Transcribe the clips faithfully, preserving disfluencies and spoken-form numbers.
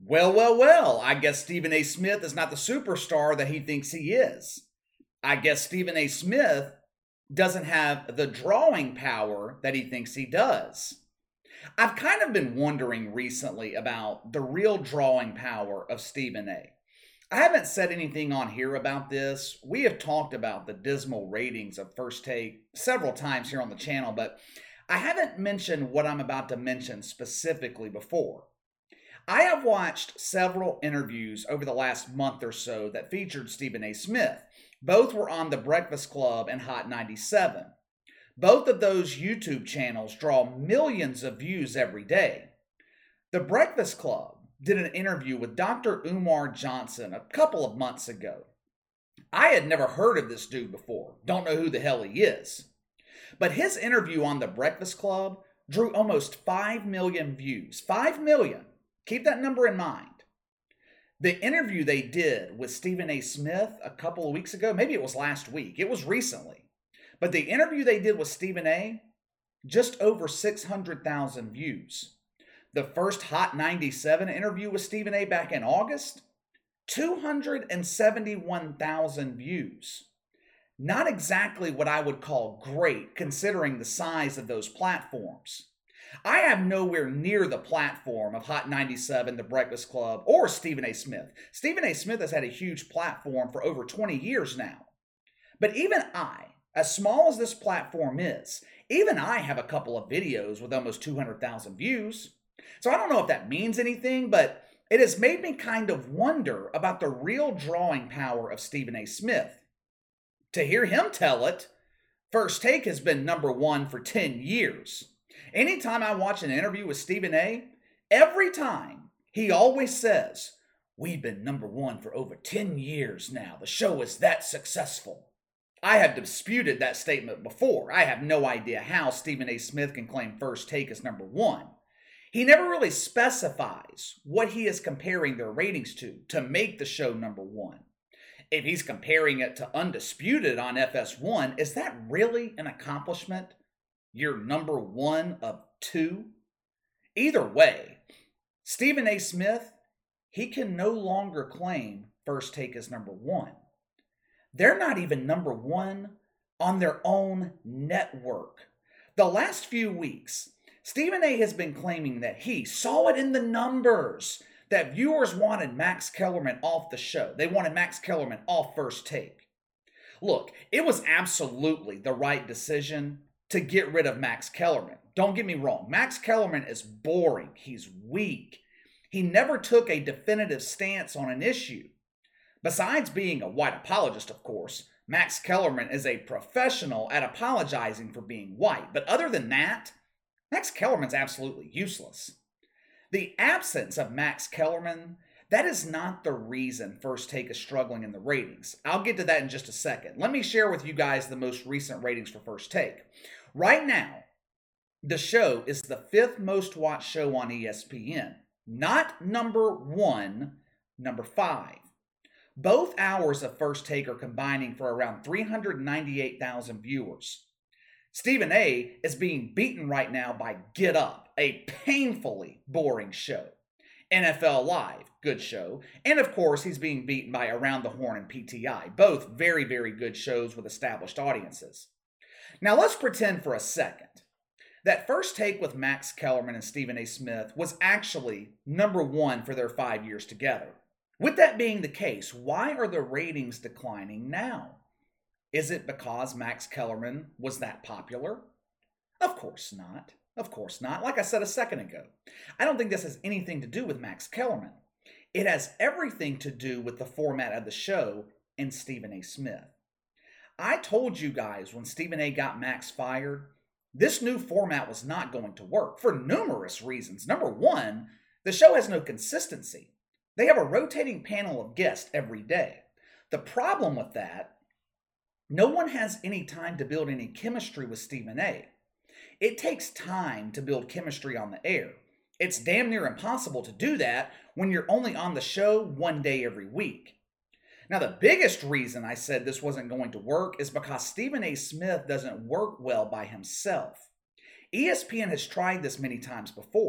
Well, well, well, I guess Stephen A. Smith is not the superstar that he thinks he is. I guess Stephen A. Smith doesn't have the drawing power that he thinks he does. I've kind of been wondering recently about the real drawing power of Stephen A. I haven't said anything on here about this. We have talked about the dismal ratings of First Take several times here on the channel, but I haven't mentioned what I'm about to mention specifically before. I have watched several interviews over the last month or so that featured Stephen A. Smith. Both were on The Breakfast Club and Hot ninety-seven. Both of those YouTube channels draw millions of views every day. The Breakfast Club did an interview with Doctor Umar Johnson a couple of months ago. I had never heard of this dude before. Don't know who the hell he is. But his interview on The Breakfast Club drew almost five million views. five million. Keep that number in mind. The interview they did with Stephen A. Smith a couple of weeks ago, maybe it was last week, it was recently, but the interview they did with Stephen A., just over six hundred thousand views. The first Hot ninety-seven interview with Stephen A. back in August, two hundred seventy-one thousand views. Not exactly what I would call great, considering the size of those platforms. I have nowhere near the platform of Hot ninety-seven, The Breakfast Club, or Stephen A. Smith. Stephen A. Smith has had a huge platform for over twenty years now. But even I, as small as this platform is, even I have a couple of videos with almost two hundred thousand views. So I don't know if that means anything, but it has made me kind of wonder about the real drawing power of Stephen A. Smith. To hear him tell it, First Take has been number one for ten years. Anytime I watch an interview with Stephen A., every time he always says, "We've been number one for over ten years now. The show is that successful." I have disputed that statement before. I have no idea how Stephen A. Smith can claim First Take as number one. He never really specifies what he is comparing their ratings to to make the show number one. If he's comparing it to Undisputed on F S one, is that really an accomplishment? You're number one of two? Either way, Stephen A. Smith, he can no longer claim First Take as number one. They're not even number one on their own network. The last few weeks, Stephen A. has been claiming that he saw it in the numbers, that viewers wanted Max Kellerman off the show. They wanted Max Kellerman off First Take. Look, it was absolutely the right decision to get rid of Max Kellerman. Don't get me wrong. Max Kellerman is boring. He's weak. He never took a definitive stance on an issue. Besides being a white apologist, of course, Max Kellerman is a professional at apologizing for being white. But other than that, Max Kellerman's absolutely useless. The absence of Max Kellerman, that is not the reason First Take is struggling in the ratings. I'll get to that in just a second. Let me share with you guys the most recent ratings for First Take. Right now, the show is the fifth most watched show on E S P N. Not number one, number five. Both hours of First Take are combining for around three hundred ninety-eight thousand viewers. Stephen A. is being beaten right now by Get Up, a painfully boring show. N F L Live, good show. And of course, he's being beaten by Around the Horn and P T I, both very, very good shows with established audiences. Now let's pretend for a second that First Take with Max Kellerman and Stephen A. Smith was actually number one for their five years together. With that being the case, why are the ratings declining now? Is it because Max Kellerman was that popular? Of course not. Of course not. Like I said a second ago, I don't think this has anything to do with Max Kellerman. It has everything to do with the format of the show and Stephen A. Smith. I told you guys when Stephen A. got Max fired, this new format was not going to work for numerous reasons. Number one, the show has no consistency. They have a rotating panel of guests every day. The problem with that, no one has any time to build any chemistry with Stephen A. It takes time to build chemistry on the air. It's damn near impossible to do that when you're only on the show one day every week. Now, the biggest reason I said this wasn't going to work is because Stephen A. Smith doesn't work well by himself. E S P N has tried this many times before.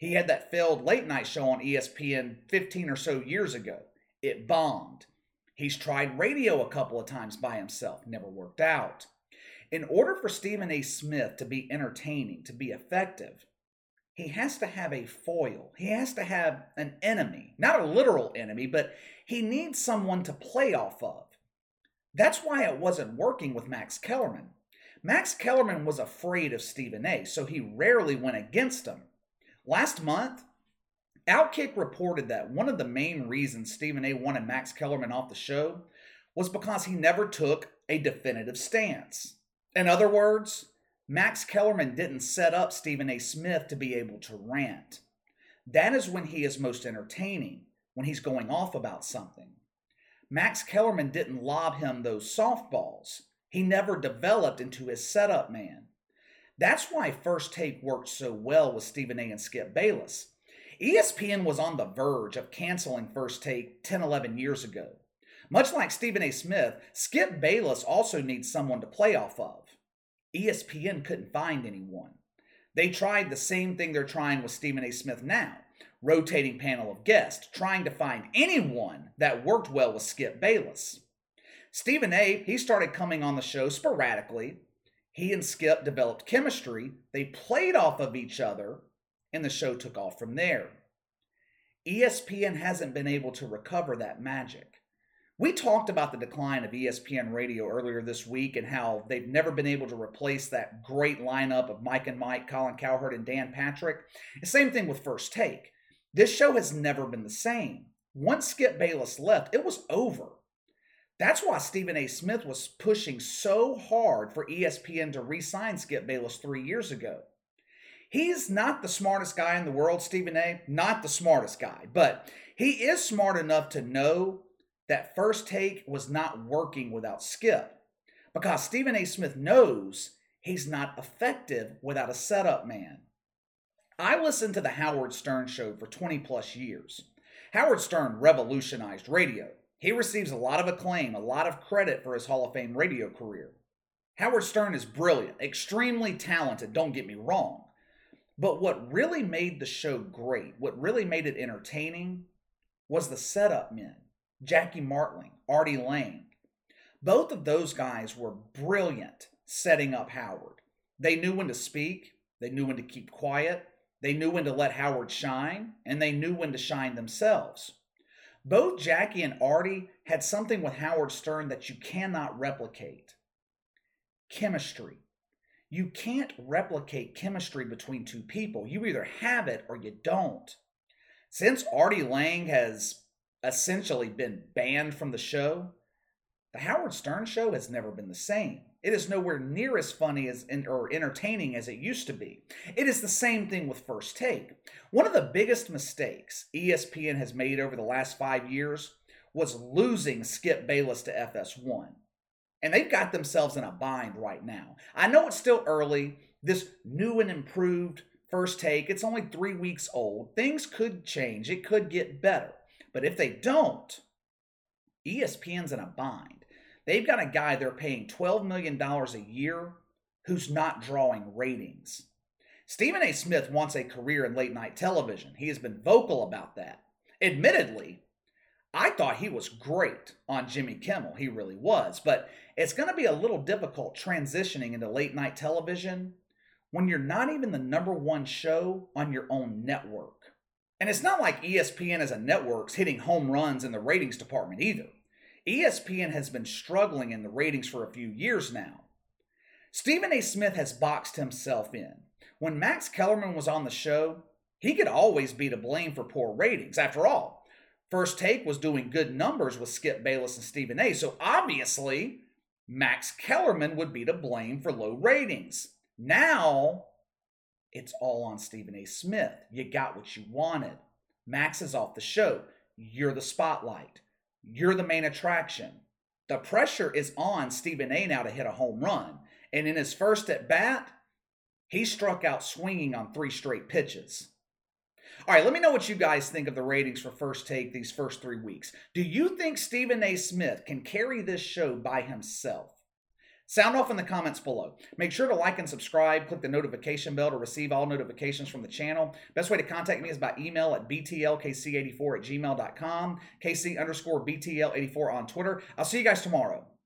He had that failed late night show on E S P N fifteen or so years ago. It bombed. He's tried radio a couple of times by himself, never worked out. In order for Stephen A. Smith to be entertaining, to be effective, he has to have a foil. He has to have an enemy. Not a literal enemy, but he needs someone to play off of. That's why it wasn't working with Max Kellerman. Max Kellerman was afraid of Stephen A., so he rarely went against him. Last month, Outkick reported that one of the main reasons Stephen A. wanted Max Kellerman off the show was because he never took a definitive stance. In other words, Max Kellerman didn't set up Stephen A. Smith to be able to rant. That is when he is most entertaining, when he's going off about something. Max Kellerman didn't lob him those softballs. He never developed into his setup man. That's why First Take worked so well with Stephen A. and Skip Bayless. E S P N was on the verge of canceling First Take ten, eleven years ago. Much like Stephen A. Smith, Skip Bayless also needs someone to play off of. E S P N couldn't find anyone. They tried the same thing they're trying with Stephen A. Smith now, rotating panel of guests, trying to find anyone that worked well with Skip Bayless. Stephen A., he started coming on the show sporadically. He and Skip developed chemistry. They played off of each other, and the show took off from there. E S P N hasn't been able to recover that magic. We talked about the decline of E S P N radio earlier this week and how they've never been able to replace that great lineup of Mike and Mike, Colin Cowherd, and Dan Patrick. The same thing with First Take. This show has never been the same. Once Skip Bayless left, it was over. That's why Stephen A. Smith was pushing so hard for E S P N to re-sign Skip Bayless three years ago. He's not the smartest guy in the world, Stephen A. Not the smartest guy, but he is smart enough to know that First Take was not working without Skip, because Stephen A. Smith knows he's not effective without a setup man. I listened to the Howard Stern show for twenty plus years. Howard Stern revolutionized radio. He receives a lot of acclaim, a lot of credit for his Hall of Fame radio career. Howard Stern is brilliant, extremely talented, don't get me wrong. But what really made the show great, what really made it entertaining, was the setup men. Jackie Martling, Artie Lang. Both of those guys were brilliant setting up Howard. They knew when to speak, they knew when to keep quiet, they knew when to let Howard shine, and they knew when to shine themselves. Both Jackie and Artie had something with Howard Stern that you cannot replicate. Chemistry. You can't replicate chemistry between two people. You either have it or you don't. Since Artie Lang has essentially been banned from the show, the Howard Stern show has never been the same. It is nowhere near as funny as or entertaining as it used to be. It is the same thing with First Take. One of the biggest mistakes E S P N has made over the last five years was losing Skip Bayless to F S one. And they've got themselves in a bind right now. I know it's still early. This new and improved First Take, it's only three weeks old. Things could change. It could get better. But if they don't, E S P N's in a bind. They've got a guy they're paying twelve million dollars a year who's not drawing ratings. Stephen A. Smith wants a career in late night television. He has been vocal about that. Admittedly, I thought he was great on Jimmy Kimmel. He really was. But it's going to be a little difficult transitioning into late night television when you're not even the number one show on your own network. And it's not like E S P N as a network's hitting home runs in the ratings department either. E S P N has been struggling in the ratings for a few years now. Stephen A. Smith has boxed himself in. When Max Kellerman was on the show, he could always be to blame for poor ratings. After all, First Take was doing good numbers with Skip Bayless and Stephen A., so obviously Max Kellerman would be to blame for low ratings. Now, it's all on Stephen A. Smith. You got what you wanted. Max is off the show. You're the spotlight. You're the main attraction. The pressure is on Stephen A. now to hit a home run. And in his first at bat, he struck out swinging on three straight pitches. All right, let me know what you guys think of the ratings for First Take these first three weeks. Do you think Stephen A. Smith can carry this show by himself? Sound off in the comments below. Make sure to like and subscribe. Click the notification bell to receive all notifications from the channel. Best way to contact me is by email at b t l k c eighty-four at gmail dot com, kc underscore b t l eighty-four on Twitter. I'll see you guys tomorrow.